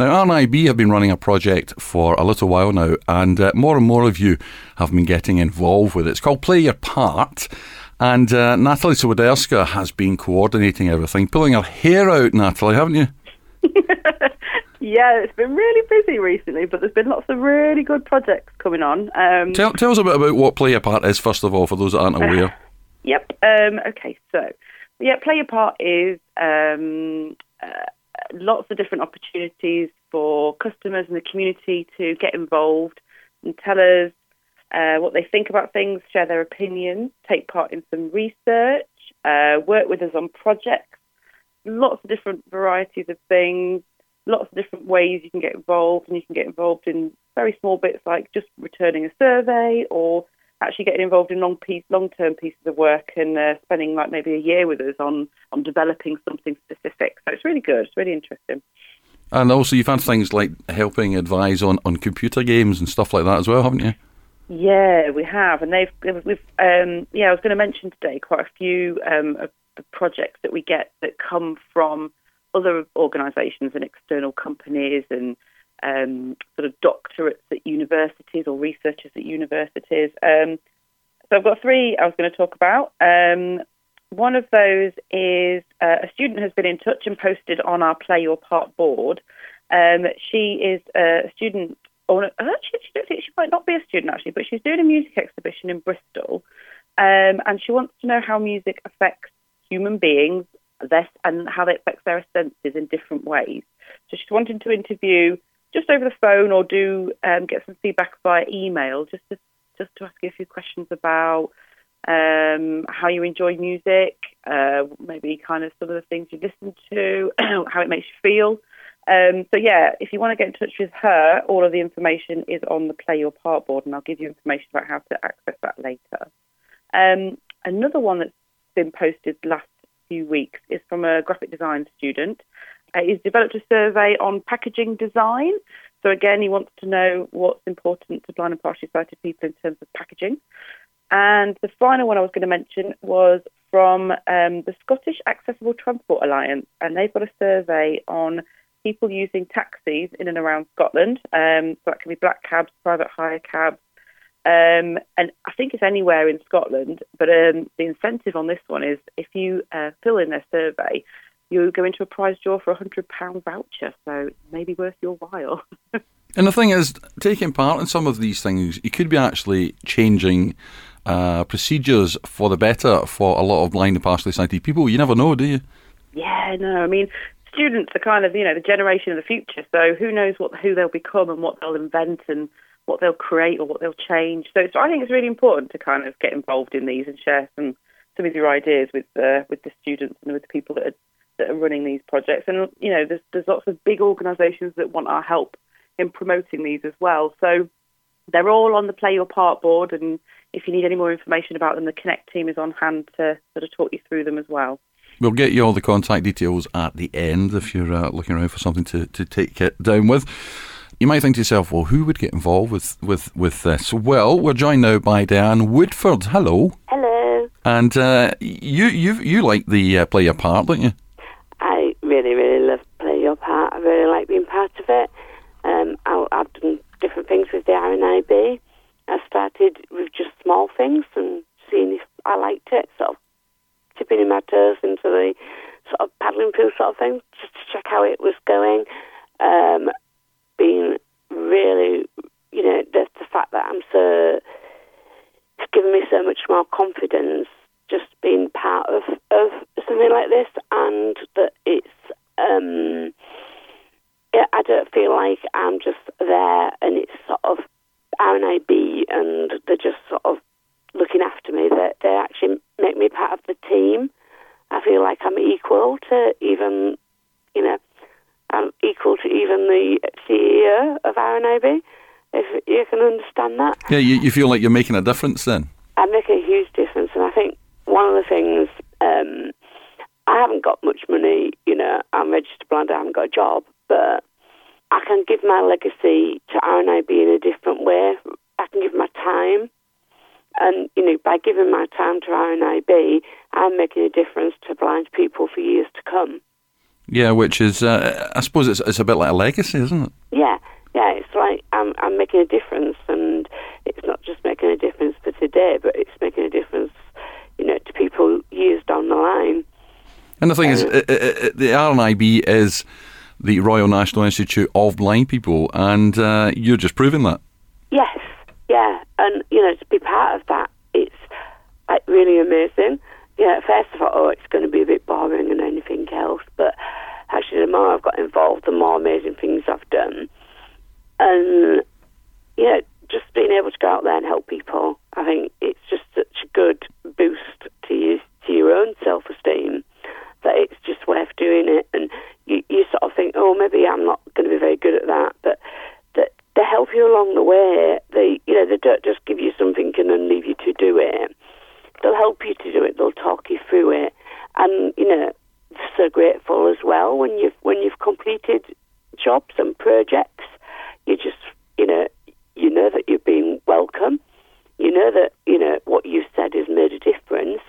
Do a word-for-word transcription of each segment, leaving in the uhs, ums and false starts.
Now, R N I B have been running a project for a little while now, and uh, more and more of you have been getting involved with it. It's called Play Your Part, and uh, Natalie Swiderska has been coordinating everything, pulling her hair out, Natalie, haven't you? Yeah, it's been really busy recently, but there's been lots of really good projects coming on. Um, tell, tell us a bit about what Play Your Part is, first of all, for those that aren't aware. Uh, yep. Um, okay, so, yeah, Play Your Part is um, uh, lots of different opportunities for customers in the community to get involved and tell us uh, what they think about things, share their opinions, take part in some research, uh, work with us on projects, lots of different varieties of things, lots of different ways you can get involved, and you can get involved in very small bits like just returning a survey or actually getting involved in long piece, long-term pieces of work and uh, spending like maybe a year with us on, on developing something specific. So it's really good. It's really interesting. And also you've had things like helping advise on, on computer games and stuff like that as well, haven't you? Yeah, we have. And they've, we've, um, yeah, I was going to mention today quite a few um, of the projects that we get that come from other organisations and external companies and um, sort of doctorates at universities or researchers at universities. Um, so I've got three I was going to talk about. Um, one of those is uh, a student has been in touch and posted on our Play Your Part board. Um, she is a student, or actually, she, don't think, she might not be a student actually, but she's doing a music exhibition in Bristol, um, and she wants to know how music affects human beings this and how that affects their senses in different ways. So she's wanting to interview just over the phone or do um, get some feedback via email, just to just to ask you a few questions about um, how you enjoy music, uh, maybe kind of some of the things you listen to, how it makes you feel. Um, so yeah, if you want to get in touch with her, all of the information is on the Play Your Part board, and I'll give you information about how to access that later. Um, another one that's been posted last few weeks is from a graphic design student. Uh, he's developed a survey on packaging design. So again, he wants to know what's important to blind and partially sighted people in terms of packaging. And the final one I was going to mention was from um, the Scottish Accessible Transport Alliance, and they've got a survey on people using taxis in and around Scotland. Um, so that can be black cabs, private hire cabs, Um, and I think it's anywhere in Scotland, but um, the incentive on this one is if you uh, fill in their survey, you go into a prize draw for a one hundred pounds voucher, so it may be worth your while. And the thing is, taking part in some of these things, you could be actually changing uh, procedures for the better for a lot of blind and partially sighted people. You never know, do you? Yeah, no, I mean, students are kind of, you know, the generation of the future, so who knows what who they'll become and what they'll invent and what they'll create or what they'll change. So, so I think it's really important to kind of get involved in these and share some some of your ideas with uh, with the students and with the people that are, that are running these projects. And, you know, there's there's lots of big organisations that want our help in promoting these as well. So they're all on the Play Your Part board, and if you need any more information about them, the Connect team is on hand to sort of talk you through them as well. We'll get you all the contact details at the end if you're uh, looking around for something to, to take it down with. You might think to yourself, well, who would get involved with, with, with this? Well, we're joined now by Diane Woodford. Hello. Hello. And uh, you you you like the uh, Play Your Part, don't you? I really, really love Play Your Part. I really like being part of it. Um, I, I've done different things with the R N I B. I started with just small things and seeing if I liked it, sort of tipping in my toes into the sort of paddling pool sort of thing, just to check how it was going. Um, being really, you know, the, the fact that I'm so, it's given me so much more confidence just being part of, of something like this, and that it's, um, yeah, I don't feel like I'm just there and it's sort of R N I B and they're just sort of looking after me. That they, they actually make me part of the team. I feel like I'm equal to even, you know, I'm equal to even the C E O of R N I B, if you can understand that. Yeah, you, you feel like you're making a difference then? I make a huge difference, and I think one of the things, um, I haven't got much money, you know, I'm registered blind, I haven't got a job, but I can give my legacy to R N I B in a different way. I can give my time, and, you know, by giving my time to R N I B, I'm making a difference to blind people for years to come. Yeah, which is, uh, I suppose it's, it's a bit like a legacy, isn't it? Yeah, yeah, it's like I'm, I'm making a difference, and it's not just making a difference for today, but it's making a difference, you know, to people years down the line. And the thing um, is, it, it, it, the R N I B is the Royal National Institute of Blind People, and uh, you're just proving that. Yes, yeah, and, you know, to be part of that, it's like really amazing. Yeah, at first I thought, oh, it's going to be a bit boring and anything else, but actually the more I've got involved, the more amazing things I've done. And, yeah, just being able to go out there and help people, I think it's just such a good boost to you, to your own self-esteem, that it's just worth doing it. And you, you sort of think, oh, maybe I'm not going to be very good at that, but that they help you along the way. They, you know, they don't just give you something and then leave you to do it. They'll help you to do it. They'll talk you through it, and you know, so grateful as well when you've when you've completed jobs and projects. You just, you know, you know that you're being welcome. You know that you know what you said has made a difference,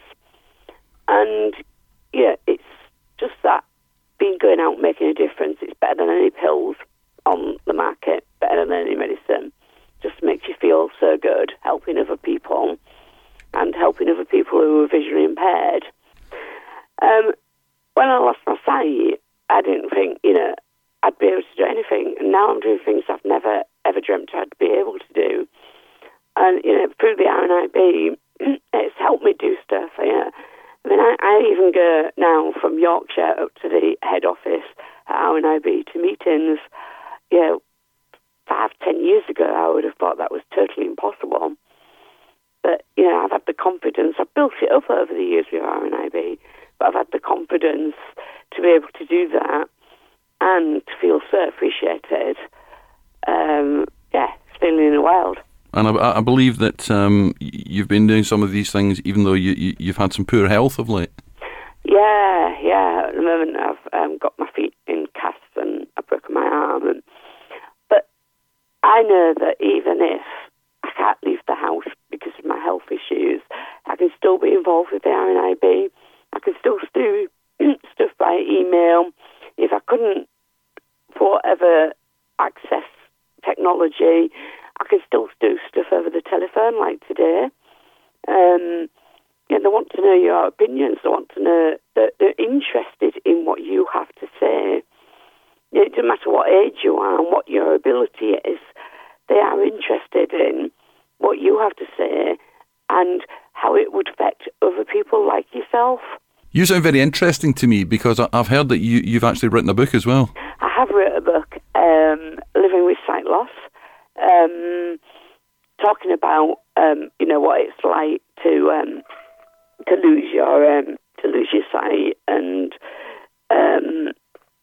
and yeah, it's just that being going out making a difference. It's better than any pills on the market. Better than any medicine. Just makes you feel so good helping other people. And helping other people who are visually impaired. Um, when I lost my sight, I didn't think, you know, I'd be able to do anything. And now I'm doing things I've never, ever dreamt I'd be able to do. And, you know, through the R N I B, it's helped me do stuff. You know. I mean, I, I even go now from Yorkshire up to the head office at R N I B to meetings. You know, five, ten years ago, I would have thought that was totally impossible. But, you know, I've had the confidence. I've built it up over the years with R N I B, but I've had the confidence to be able to do that and to feel so appreciated. Um, yeah, it's feeling in the wild. And I, I believe that um, you've been doing some of these things even though you, you, you've had some poor health of late. Yeah, yeah. At the moment, I've um, got my feet in casts and I've broken my arm. And, but I know that even if I can't leave the house because of my health issues, I can still be involved with the R N I B. I can still do stuff by email. If I couldn't, for whatever, access technology, I can still do stuff over the telephone like today. Um, yeah, they want to know your opinions. They want to know that they're interested in what you have to say. It doesn't matter what age you are and what your ability is. They are interested in what you have to say and how it would affect other people like yourself. You sound very interesting to me because I've heard that you, you've actually written a book as well. I have written a book, um, Living with Sight Loss, um, talking about um, you know what it's like to um, to lose your um, to lose your sight and um,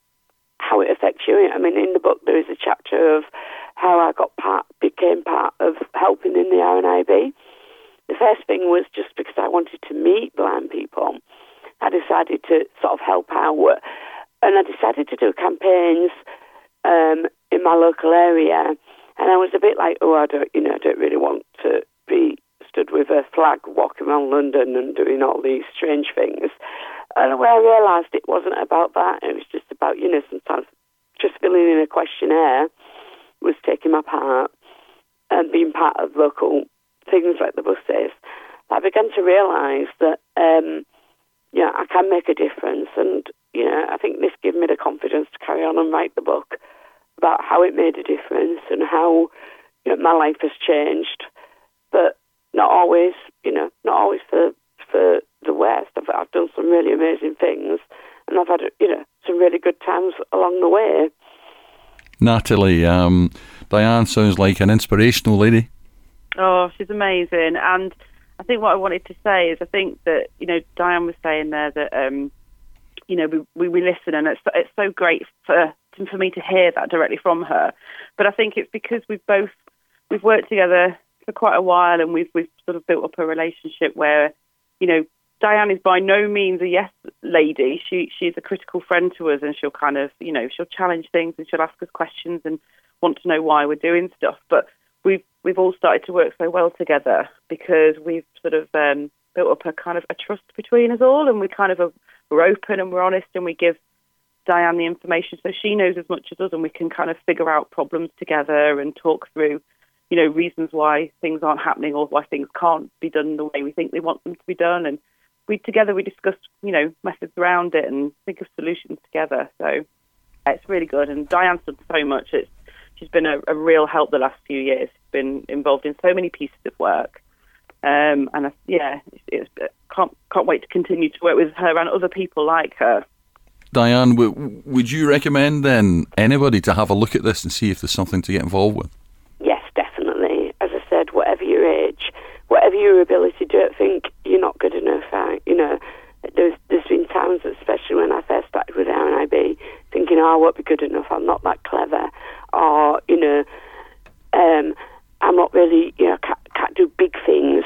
how it affects you. I mean, in the book there is a chapter of how I got part, became part of helping in the R N I B. The first thing was just because I wanted to meet blind people. I decided to sort of help out, and I decided to do campaigns um, in my local area. And I was a bit like, oh, I don't, you know, I don't really want to be stood with a flag walking around London and doing all these strange things. And when I realised it wasn't about that, it was just about, you know, sometimes just filling in a questionnaire was taking my part and being part of local things like the buses. I began to realise that, um, yeah, I can make a difference. And, you know, I think this gave me the confidence to carry on and write the book about how it made a difference and how, you know, my life has changed. But not always, you know, not always for for the worst. I've, I've done some really amazing things and I've had, you know, some really good times along the way. Natalie, um, Diane sounds like an inspirational lady. Oh, she's amazing. And I think what I wanted to say is I think that, you know, Diane was saying there that, um, you know, we, we, we listen, and it's, it's so great for for me to hear that directly from her. But I think it's because we've both, we've worked together for quite a while, and we've, we've sort of built up a relationship where, you know, Diane is by no means a yes lady. She she's a critical friend to us, and she'll kind of, you know, she'll challenge things and she'll ask us questions and want to know why we're doing stuff. But we've we've all started to work so well together because we've sort of um, built up a kind of a trust between us all, and we kind of are, we're open and we're honest, and we give Diane the information so she knows as much as us, and we can kind of figure out problems together and talk through, you know, reasons why things aren't happening or why things can't be done the way we think they want them to be done. And we together we discuss, you know, methods around it and think of solutions together. So it's really good. And Diane's done so much. It's she's been a, a real help the last few years. She's been involved in so many pieces of work. Um, and I, yeah, it's, it's, can't can't wait to continue to work with her and other people like her. Diane, w- would you recommend then anybody to have a look at this and see if there's something to get involved with? Yes, definitely. As I said, whatever your age, whatever your ability, don't think you're not good enough. I, you know, there's there's been times, especially when I first started with R N I B, thinking, oh, I won't be good enough, I'm not that clever, or, you know, um, I'm not really, you know, can't, can't do big things.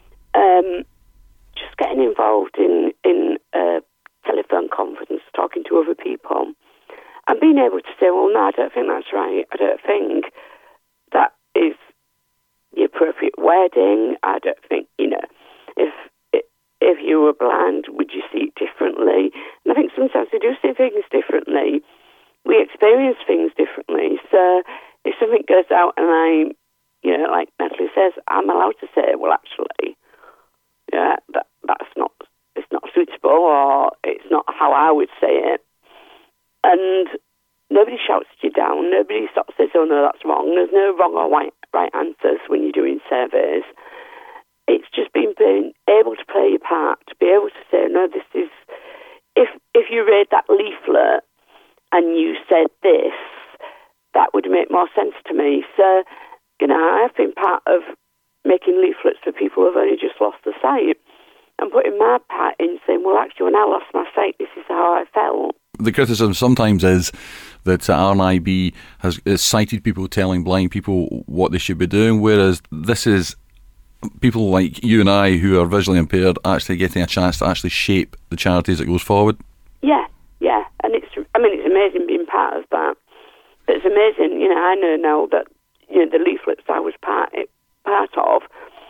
Um, just getting involved in, in a telephone conference, talking to other people, and being able to say, well, no, I don't think that's right. I don't think that is the appropriate wording. I don't think, you know, if if you were blind, would you see it differently? And I think sometimes we do see things differently. We experience things differently. So if something goes out and I, you know, like Natalie says, I'm allowed to say, well, actually, yeah, that that's not, it's not suitable, or it's not how I would say it. And nobody shouts you down. Nobody sort of says, oh, no, that's wrong. There's no wrong or right, right answers when you're doing surveys. It's just being, being able to play your part, to be able to say, no, this is, if if you read that leaflet and you said this, that would make more sense to me. So, you know, I've been part of making leaflets for people who've only just lost the sight and putting my part in, saying, well, actually, when I lost my sight, this is how I felt. The criticism sometimes is that R N I B has, has cited people telling blind people what they should be doing, whereas this is people like you and I who are visually impaired actually getting a chance to actually shape the charity as it goes forward. Yeah, yeah, and it's, I mean, it's amazing being part of that. It's amazing, you know, I know now that, you know, the leaflets I was part, part of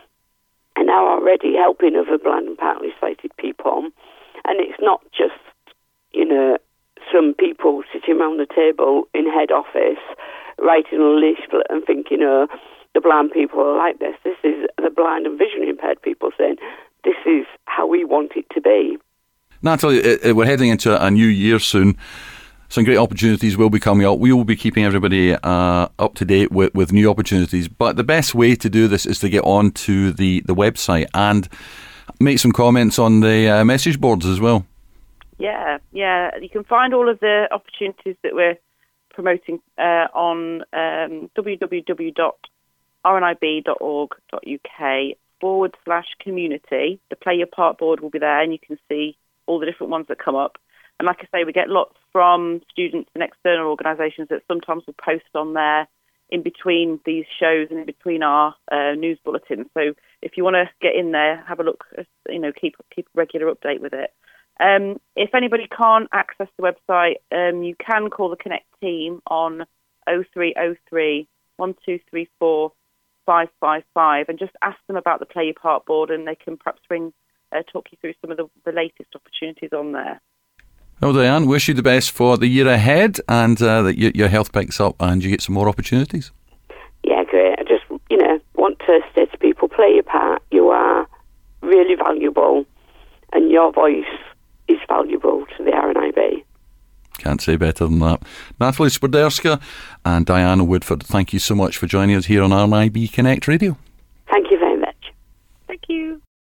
are now already helping other blind and partly sighted people. And it's not just, you know, some people sitting around the table in head office writing a leaflet and thinking, oh, the blind people are like this. This is the blind and visually impaired people saying, this is how we want it to be. Natalie, it, it, we're heading into a new year soon. Some great opportunities will be coming up. We will be keeping everybody uh, up to date with, with new opportunities. But the best way to do this is to get on to the, the website and make some comments on the uh, message boards as well. Yeah, yeah. You can find all of the opportunities that we're promoting uh, on um, w w w dot r n i b dot org dot u k forward slash community. The Play Your Part board will be there, and you can see all the different ones that come up. And like I say, we get lots from students and external organisations that sometimes will post on there in between these shows and in between our uh, news bulletins. So if you want to get in there, have a look, you know, keep keep a regular update with it. Um, if anybody can't access the website, um, you can call the Connect team on oh three oh three, one two three four, five five five and just ask them about the Play Your Part board, and they can perhaps ring, uh, talk you through some of the, the latest opportunities on there. Well, Diane, wish you the best for the year ahead, and uh, that your, your health picks up and you get some more opportunities. Yeah, great. I just, you know, want to say to people, play your part. You are really valuable, and your voice is valuable to the R N I B. Can't say better than that. Natalie Swiderska and Diana Woodford, thank you so much for joining us here on R N I B Connect Radio. Thank you very much. Thank you.